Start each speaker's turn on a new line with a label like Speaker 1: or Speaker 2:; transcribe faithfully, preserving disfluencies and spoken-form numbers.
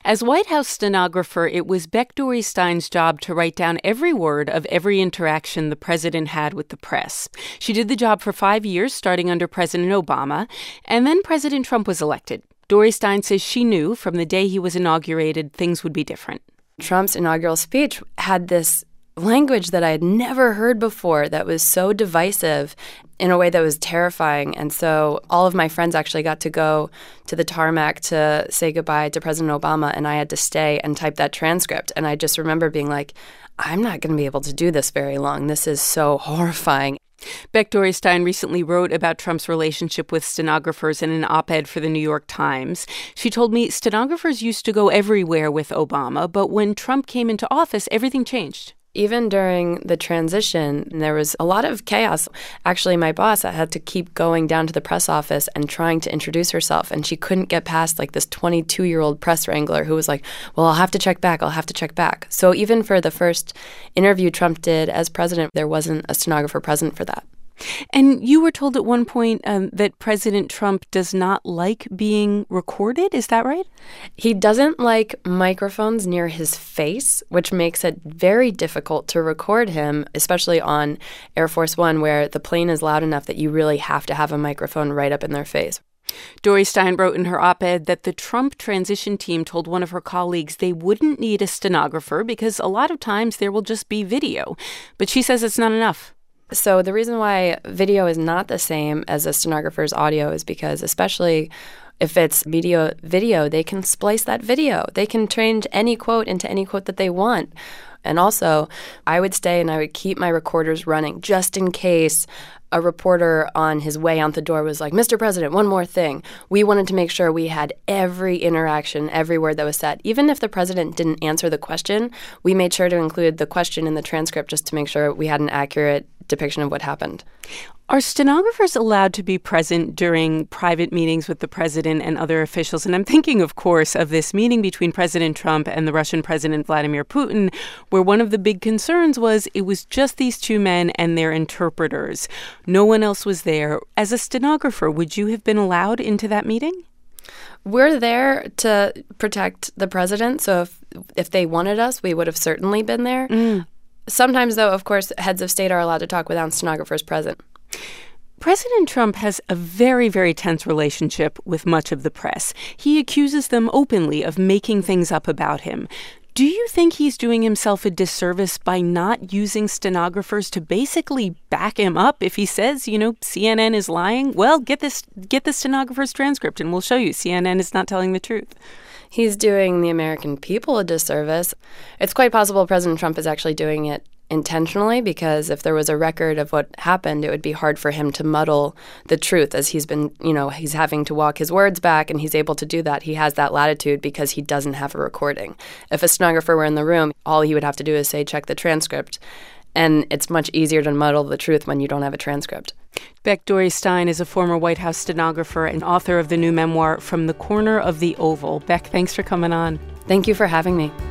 Speaker 1: As White House stenographer, it was Beck Dorey-Stein's job to write down every word of every interaction the president had with the press. She did the job for five years, starting under President Obama, and then President Trump was elected. Dorey-Stein says she knew from the day he was inaugurated things would be different.
Speaker 2: Trump's inaugural speech had this language that I had never heard before that was so divisive in a way that was terrifying. And so all of my friends actually got to go to the tarmac to say goodbye to President Obama, and I had to stay and type that transcript. And I just remember being like, I'm not going to be able to do this very long. This is so horrifying.
Speaker 1: Beck Dorey-Stein recently wrote about Trump's relationship with stenographers in an op-ed for the New York Times. She told me stenographers used to go everywhere with Obama, but when Trump came into office, everything changed.
Speaker 2: Even during the transition, there was a lot of chaos. Actually, my boss had to keep going down to the press office and trying to introduce herself, and she couldn't get past like this twenty-two-year-old press wrangler who was like, well, I'll have to check back, I'll have to check back. So even for the first interview Trump did as president, there wasn't a stenographer present for that.
Speaker 1: And you were told at one point um, that President Trump does not like being recorded. Is that right?
Speaker 2: He doesn't like microphones near his face, which makes it very difficult to record him, especially on Air Force One, where the plane is loud enough that you really have to have a microphone right up in their face.
Speaker 1: Dorey-Stein wrote in her op-ed that the Trump transition team told one of her colleagues they wouldn't need a stenographer because a lot of times there will just be video. But she says it's not enough.
Speaker 2: So the reason why video is not the same as a stenographer's audio is because, especially if it's video, video, they can splice that video. They can change any quote into any quote that they want. And also, I would stay and I would keep my recorders running just in case a reporter on his way out the door was like, Mister President, one more thing. We wanted to make sure we had every interaction, every word that was said. Even if the president didn't answer the question, we made sure to include the question in the transcript just to make sure we had an accurate depiction of what happened.
Speaker 1: Are stenographers allowed to be present during private meetings with the president and other officials? And I'm thinking, of course, of this meeting between President Trump and the Russian President Vladimir Putin, where one of the big concerns was it was just these two men and their interpreters. No one else was there. As a stenographer, would you have been allowed into that meeting?
Speaker 2: We're there to protect the president, so if, if they wanted us, we would have certainly been there. Mm. Sometimes, though, of course, heads of state are allowed to talk without stenographers present.
Speaker 1: President Trump has a very, very tense relationship with much of the press. He accuses them openly of making things up about him. Do you think he's doing himself a disservice by not using stenographers to basically back him up? If he says, you know, C N N is lying, well, get this, get the stenographer's transcript and we'll show you C N N is not telling the truth.
Speaker 2: He's doing the American people a disservice. It's quite possible President Trump is actually doing it intentionally, because if there was a record of what happened, it would be hard for him to muddle the truth, as he's been, you know, he's having to walk his words back, and he's able to do that. He has that latitude because he doesn't have a recording. If a stenographer were in the room, all he would have to do is say, check the transcript. And it's much easier to muddle the truth when you don't have a transcript.
Speaker 1: Beck Dorey-Stein is a former White House stenographer and author of the new memoir, From the Corner of the Oval. Beck, thanks for coming on.
Speaker 2: Thank you for having me.